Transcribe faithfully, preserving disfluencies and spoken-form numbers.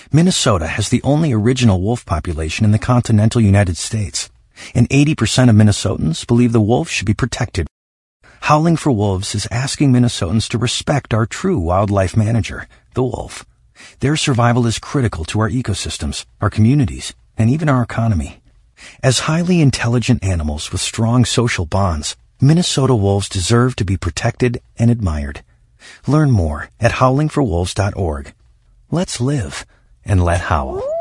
Minnesota has the only original wolf population in the continental United States, and eighty percent of Minnesotans believe the wolf should be protected. Howling for Wolves is asking Minnesotans to respect our true wildlife manager, the wolf. Their survival is critical to our ecosystems, our communities, and even our economy. As highly intelligent animals with strong social bonds, Minnesota wolves deserve to be protected and admired. Learn more at howling for wolves dot org. Let's live and let howl.